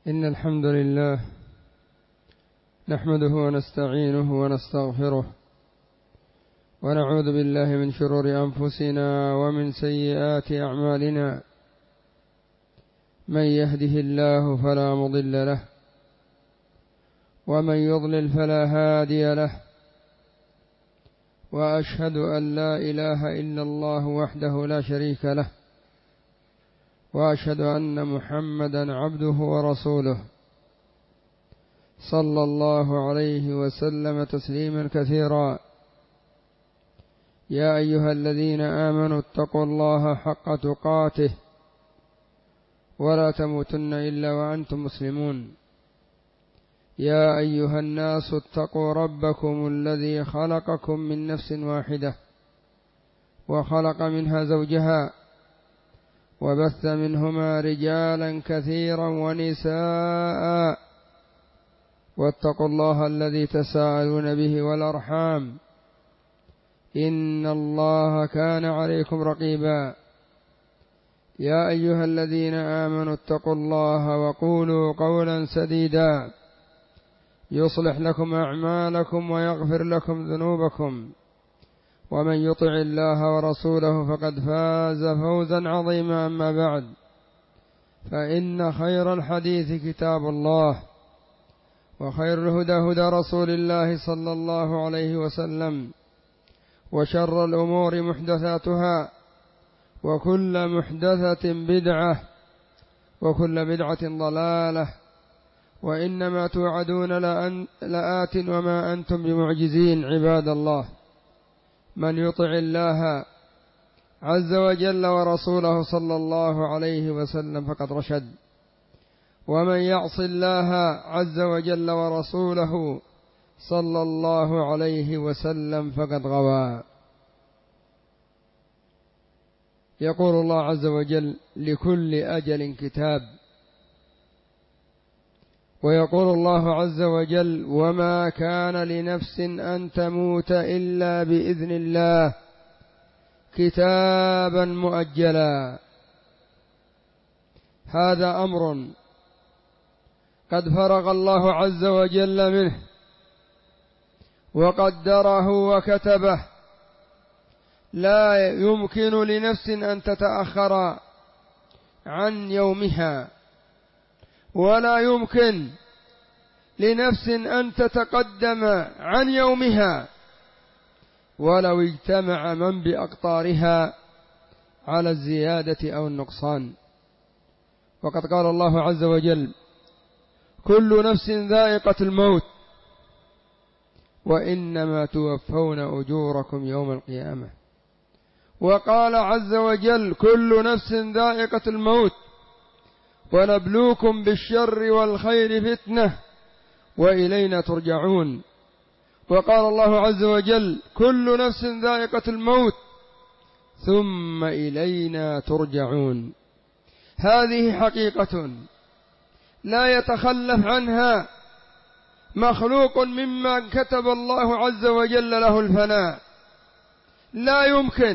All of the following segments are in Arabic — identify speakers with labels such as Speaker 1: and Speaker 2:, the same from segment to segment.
Speaker 1: إن الحمد لله نحمده ونستعينه ونستغفره ونعوذ بالله من شرور أنفسنا ومن سيئات أعمالنا. من يهده الله فلا مضل له ومن يضلل فلا هادي له، وأشهد أن لا إله إلا الله وحده لا شريك له، وأشهد أن محمدا عبده ورسوله صلى الله عليه وسلم تسليما كثيرا. يا أيها الذين آمنوا اتقوا الله حق تقاته ولا تموتن إلا وأنتم مسلمون. يا أيها الناس اتقوا ربكم الذي خلقكم من نفس واحدة وخلق منها زوجها وبث منهما رجالا كثيرا ونساء، واتقوا الله الذي تساءلون به والأرحام إن الله كان عليكم رقيبا. يا أيها الذين آمنوا اتقوا الله وقولوا قولا سديدا يصلح لكم أعمالكم ويغفر لكم ذنوبكم، ومن يطع الله ورسوله فقد فاز فوزا عظيما. أما بعد، فإن خير الحديث كتاب الله، وخير الهدى هدى رسول الله صلى الله عليه وسلم، وشر الأمور محدثاتها، وكل محدثة بدعة، وكل بدعة ضلالة، وإنما توعدون لآت وما أنتم بمعجزين. عباد الله، من يطع الله عز وجل ورسوله صلى الله عليه وسلم فقد رشد، ومن يعص الله عز وجل ورسوله صلى الله عليه وسلم فقد غوى. يقول الله عز وجل: لكل أجل كتاب. ويقول الله عز وجل: وما كان لنفس أن تموت إلا بإذن الله كتابا مؤجلا. هذا أمر قد فرغ الله عز وجل منه وقدره وكتبه، لا يمكن لنفس أن تتأخر عن يومها، ولا يمكن لنفس أن تتقدم عن يومها، ولو اجتمع من بأقطارها على الزيادة أو النقصان. وقد قال الله عز وجل: كل نفس ذائقة الموت وإنما توفون أجوركم يوم القيامة. وقال عز وجل: كل نفس ذائقة الموت ونبلوكم بالشر والخير فتنة وإلينا ترجعون. وقال الله عز وجل: كل نفس ذائقة الموت ثم إلينا ترجعون. هذه حقيقة لا يتخلف عنها مخلوق ممن كتب الله عز وجل له الفناء. لا يمكن.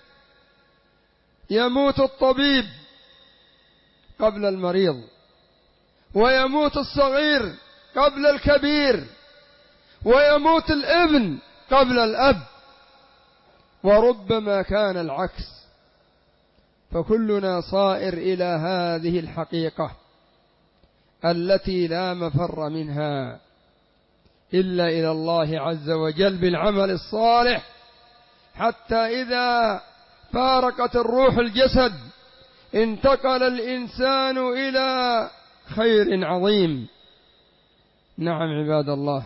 Speaker 1: يموت الطبيب قبل المريض، ويموت الصغير قبل الكبير، ويموت الابن قبل الأب، وربما كان العكس. فكلنا صائر إلى هذه الحقيقة التي لا مفر منها إلا إلى الله عز وجل بالعمل الصالح، حتى إذا فارقت الروح الجسد انتقل الإنسان إلى خير عظيم. نعم عباد الله،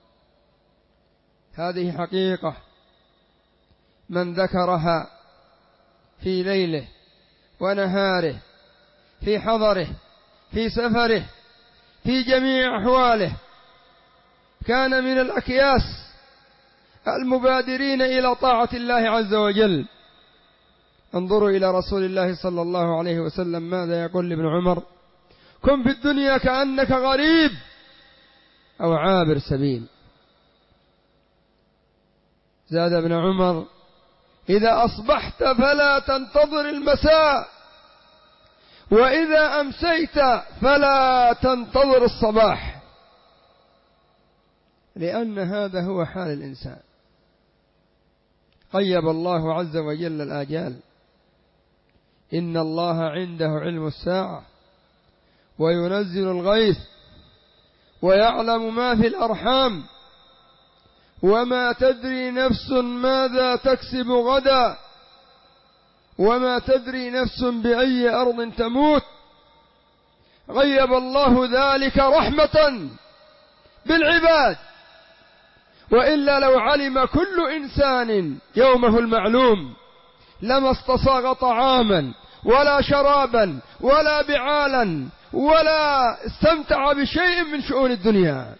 Speaker 1: هذه حقيقة من ذكرها في ليله ونهاره، في حضره، في سفره، في جميع أحواله، كان من الأكياس المبادرين إلى طاعة الله عز وجل. انظروا إلى رسول الله صلى الله عليه وسلم ماذا يقول لابن عمر: كن في الدنيا كأنك غريب أو عابر سبيل. زاد ابن عمر: إذا أصبحت فلا تنتظر المساء، وإذا أمسيت فلا تنتظر الصباح، لأن هذا هو حال الإنسان. قيب الله عز وجل الآجال. إن الله عنده علم الساعة وينزل الغيث ويعلم ما في الأرحام وما تدري نفس ماذا تكسب غدا وما تدري نفس بأي أرض تموت. غيب الله ذلك رحمة بالعباد، وإلا لو علم كل إنسان يومه المعلوم لما استصاغ طعاما ولا شرابا ولا بعالا ولا استمتع بشيء من شؤون الدنيا،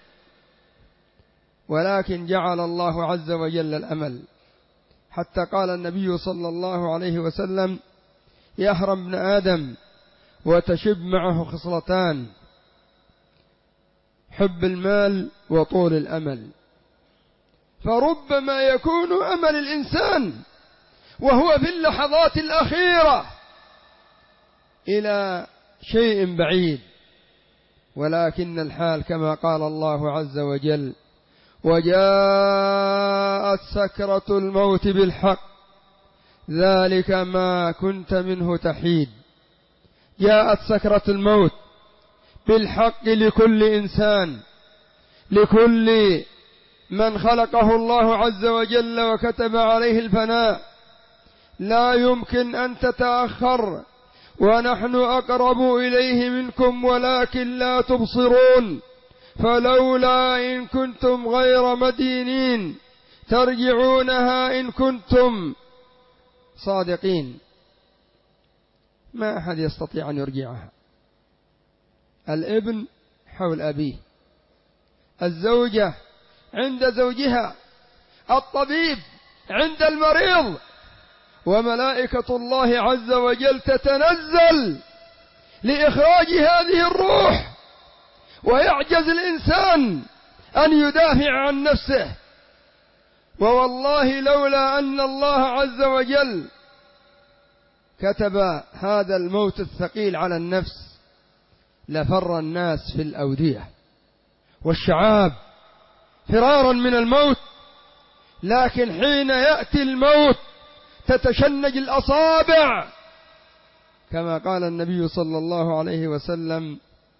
Speaker 1: ولكن جعل الله عز وجل الأمل، حتى قال النبي صلى الله عليه وسلم: يهرم ابن آدم وتشب معه خصلتان: حب المال وطول الأمل. فربما يكون أمل الإنسان وهو في اللحظات الأخيرة إلى شيء بعيد، ولكن الحال كما قال الله عز وجل: وجاءت سكرة الموت بالحق ذلك ما كنت منه تحيد. جاءت سكرة الموت بالحق لكل إنسان، لكل من خلقه الله عز وجل وكتب عليه الفناء، لا يمكن أن تتأخر، ونحن أقرب إليه منكم ولكن لا تبصرون، فلولا إن كنتم غير مدينين ترجعونها إن كنتم صادقين. ما أحد يستطيع أن يرجعها. الابن حول أبيه، الزوجة عند زوجها، الطبيب عند المريض، وملائكة الله عز وجل تتنزل لإخراج هذه الروح، ويعجز الإنسان أن يدافع عن نفسه. ووالله لولا أن الله عز وجل كتب هذا الموت الثقيل على النفس لفر الناس في الأودية والشعاب فرارا من الموت، لكن حين يأتي الموت تتشنج الأصابع، كما قال النبي صلى الله عليه وسلم: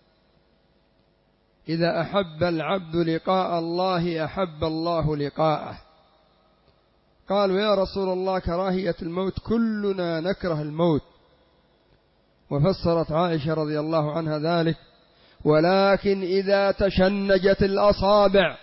Speaker 1: إذا أحب العبد لقاء الله أحب الله لقاءه. قالوا: يا رسول الله، كراهية الموت كلنا نكره الموت. وفسرت عائشة رضي الله عنها ذلك: ولكن إذا تشنجت الأصابع،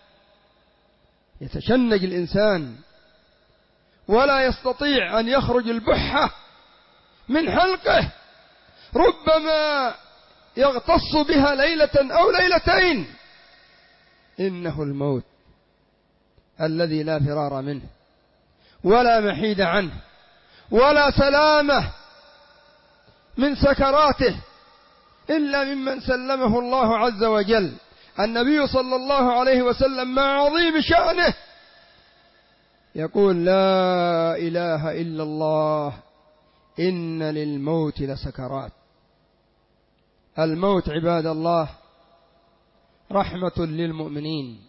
Speaker 1: يتشنج الإنسان ولا يستطيع أن يخرج البحة من حلقه، ربما يغتص بها ليلة أو ليلتين. إنه الموت الذي لا فرار منه ولا محيد عنه ولا سلامة من سكراته إلا ممن سلمه الله عز وجل. النبي صلى الله عليه وسلم مع عظيم شأنه يقول: لا إله إلا الله إن للموت لسكرات. الموت عباد الله رحمة للمؤمنين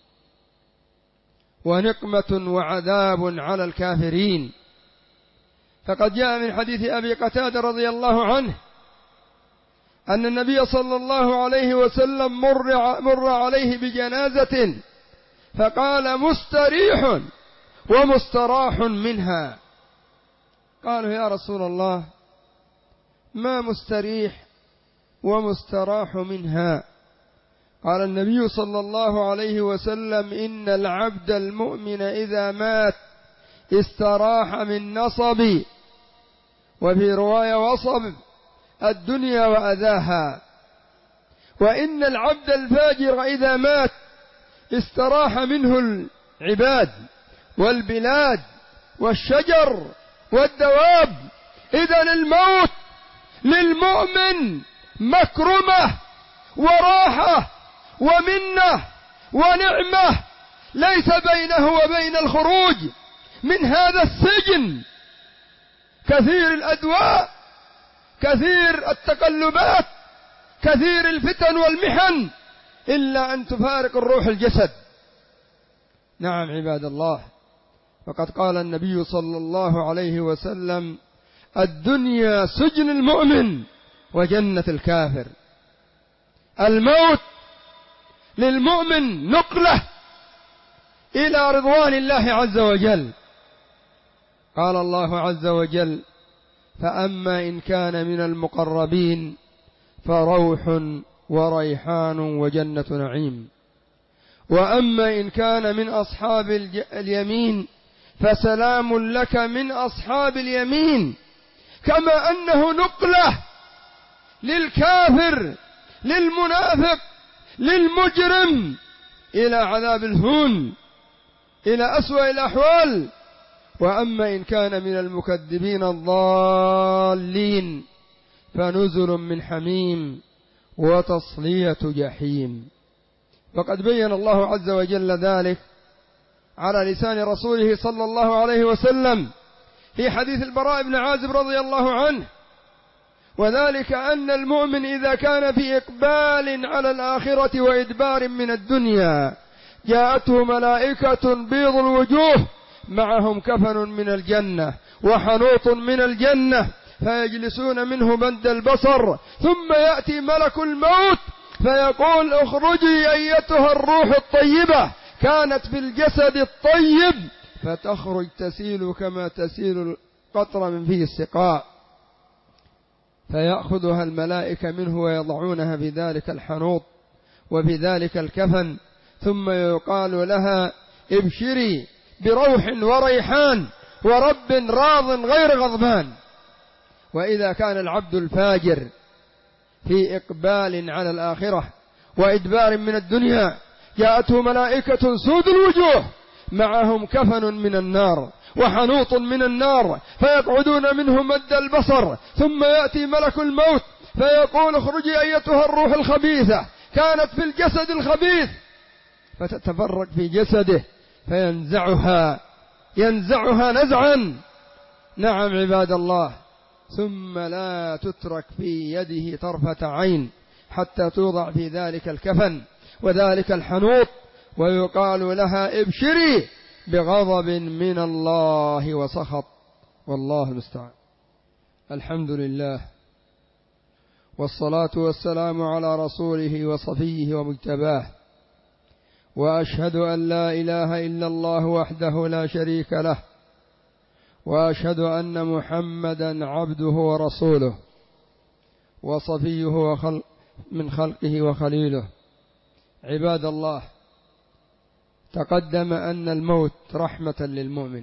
Speaker 1: ونقمة وعذاب على الكافرين. فقد جاء من حديث أبي قتادة رضي الله عنه أن النبي صلى الله عليه وسلم مر عليه بجنازة فقال: مستريح ومستراح منها. قالوا: يا رسول الله، ما مستريح ومستراح منها؟ قال النبي صلى الله عليه وسلم: إن العبد المؤمن إذا مات استراح من نصب، وفي رواية وصب، الدنيا وأذاها. وإن العبد الفاجر إذا مات استراح منه العباد والبلاد والشجر والدواب. إذن الموت للمؤمن مكرمة وراحة ومنة ونعمة، ليس بينه وبين الخروج من هذا السجن كثير الأدواء، كثير التقلبات، كثير الفتن والمحن، إلا أن تفارق الروح الجسد. نعم عباد الله، فقد قال النبي صلى الله عليه وسلم: الدنيا سجن المؤمن وجنة الكافر. الموت للمؤمن نقلة إلى رضوان الله عز وجل. قال الله عز وجل: فأما إن كان من المقربين فروح وريحان وجنة نعيم، وأما إن كان من أصحاب اليمين فسلام لك من أصحاب اليمين. كما أنه نقلة للكافر، للمنافق، للمجرم إلى عذاب الهون، إلى أسوأ الأحوال. وأما إن كان من المكذبين الضالين فنزل من حميم وتصلية جحيم. وقد بين الله عز وجل ذلك على لسان رسوله صلى الله عليه وسلم في حديث البراء بن عازب رضي الله عنه، وذلك أن المؤمن إذا كان في إقبال على الآخرة وإدبار من الدنيا جاءته ملائكة بيض الوجوه معهم كفن من الجنة وحنوط من الجنة فيجلسون منه مد البصر، ثم يأتي ملك الموت فيقول: اخرجي أيتها الروح الطيبة كانت في الجسد الطيب، فتخرج تسيل كما تسيل القطرة من فيه السقاء، فيأخذها الملائكة منه ويضعونها في ذلك الحنوط وفي ذلك الكفن، ثم يقال لها: ابشري بروح وريحان ورب راض غير غضبان. وإذا كان العبد الفاجر في إقبال على الآخرة وإدبار من الدنيا جاءته ملائكة سود الوجوه معهم كفن من النار وحنوط من النار فيقعدون منه مد البصر، ثم يأتي ملك الموت فيقول: اخرجي أيتها الروح الخبيثة كانت في الجسد الخبيث، فتتفرق في جسده ينزعها نزعا. نعم عباد الله، ثم لا تترك في يده طرفة عين حتى توضع في ذلك الكفن وذلك الحنوط، ويقال لها: ابشري بغضب من الله وسخط. والله المستعان. الحمد لله، والصلاة والسلام على رسوله وصفيه ومجتباه، وأشهد أن لا إله إلا الله وحده لا شريك له، وأشهد أن محمدا عبده ورسوله وصفيه من خلقه وخليله. عباد الله، تقدم أن الموت رحمة للمؤمن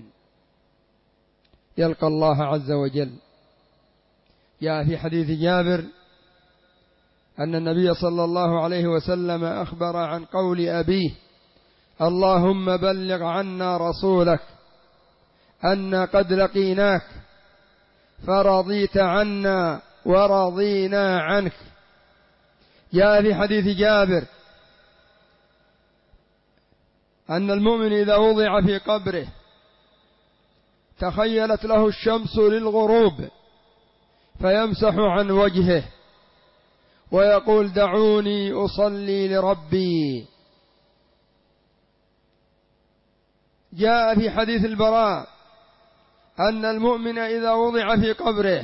Speaker 1: يلقى الله عز وجل. جاء في حديث جابر أن النبي صلى الله عليه وسلم أخبر عن قول أبيه: اللهم بلغ عنا رسولك أن قد لقيناك فرضيت عنا ورضينا عنك. جاء في حديث جابر أن المؤمن إذا وضع في قبره تخيلت له الشمس للغروب فيمسح عن وجهه ويقول: دعوني أصلي لربي. جاء في حديث البراء أن المؤمن إذا وضع في قبره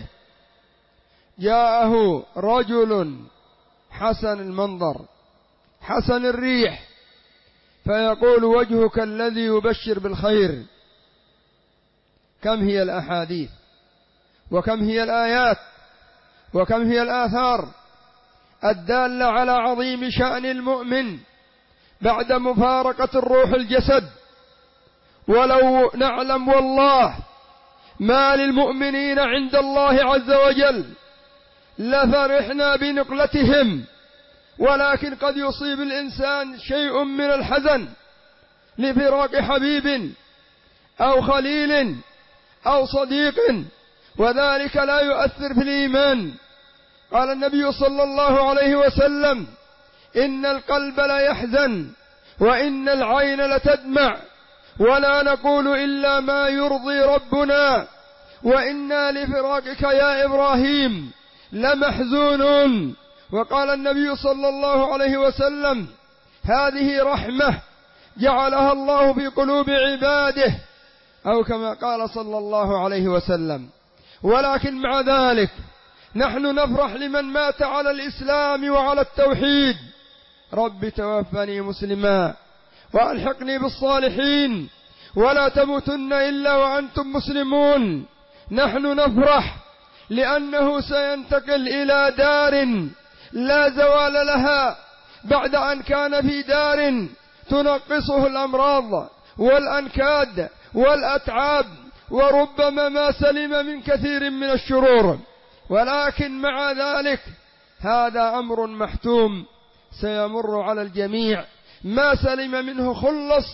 Speaker 1: جاءه رجل حسن المنظر حسن الريح فيقول: وجهك الذي يبشر بالخير. كم هي الأحاديث وكم هي الآيات وكم هي الآثار الدالة على عظيم شأن المؤمن بعد مفارقة الروح الجسد. ولو نعلم والله ما للمؤمنين عند الله عز وجل لفرحنا بنقلتهم، ولكن قد يصيب الإنسان شيء من الحزن لفراق حبيب أو خليل أو صديق، وذلك لا يؤثر في الإيمان. قال النبي صلى الله عليه وسلم: إن القلب ليحزن وإن العين لتدمع ولا نقول إلا ما يرضي ربنا، وإنا لفراقك يا إبراهيم لمحزون. وقال النبي صلى الله عليه وسلم: هذه رحمة جعلها الله في قلوب عباده، أو كما قال صلى الله عليه وسلم. ولكن مع ذلك نحن نفرح لمن مات على الإسلام وعلى التوحيد: رب توفني مسلما وألحقني بالصالحين ولا تموتن إلا وأنتم مسلمون. نحن نفرح لأنه سينتقل إلى دار لا زوال لها، بعد أن كان في دار تنقصه الأمراض والأنكاد والأتعاب، وربما ما سلم من كثير من الشرور. ولكن مع ذلك هذا أمر محتوم سيمر على الجميع، ما سلم منه خلص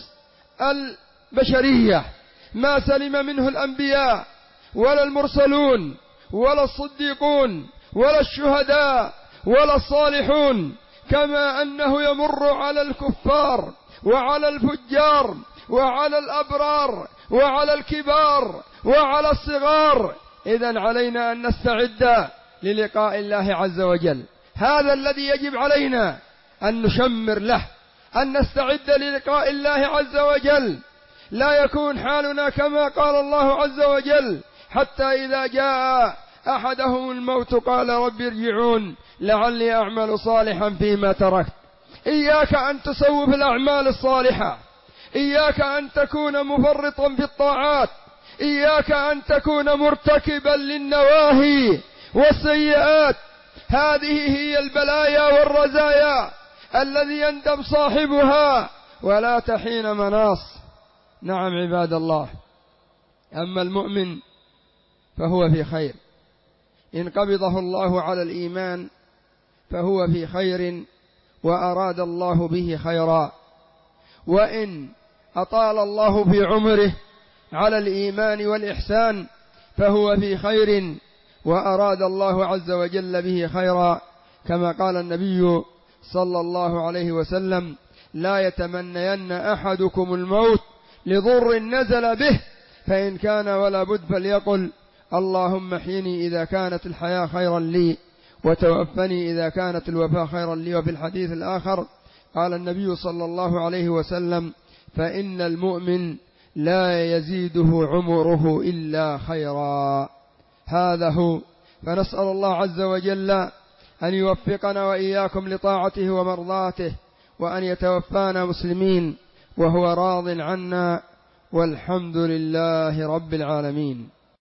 Speaker 1: البشرية، ما سلم منه الأنبياء ولا المرسلون ولا الصديقون ولا الشهداء ولا الصالحون، كما أنه يمر على الكفار وعلى الفجار وعلى الأبرار وعلى الكبار وعلى الصغار. إذن علينا أن نستعد للقاء الله عز وجل. هذا الذي يجب علينا أن نشمر له، أن نستعد للقاء الله عز وجل. لا يكون حالنا كما قال الله عز وجل: حتى إذا جاء أحدهم الموت قال رب ارجعون لعلي أعمل صالحا فيما تركت. إياك أن تسوف الأعمال الصالحة، إياك أن تكون مفرطا في الطاعات، إياك أن تكون مرتكبا للنواهي والسيئات. هذه هي البلايا والرزايا الذي يندم صاحبها ولا تحين مناص. نعم عباد الله، أما المؤمن فهو في خير، إن قبضه الله على الإيمان فهو في خير وأراد الله به خيرا، وإن أطال الله في عمره على الإيمان والإحسان فهو في خير وأراد الله عز وجل به خيرا، كما قال النبي صلى الله عليه وسلم: لا يتمنين أحدكم الموت لضر نزل به، فإن كان ولا بد فليقل: اللهم احيني إذا كانت الحياة خيرا لي وتوفني إذا كانت الوفاة خيرا لي. وفي الحديث الآخر قال النبي صلى الله عليه وسلم: فإن المؤمن لا يزيده عمره إلا خيرا. هذا هو. فنسأل الله عز وجل أن يوفقنا وإياكم لطاعته ومرضاته، وأن يتوفانا مسلمين وهو راض عنا، والحمد لله رب العالمين.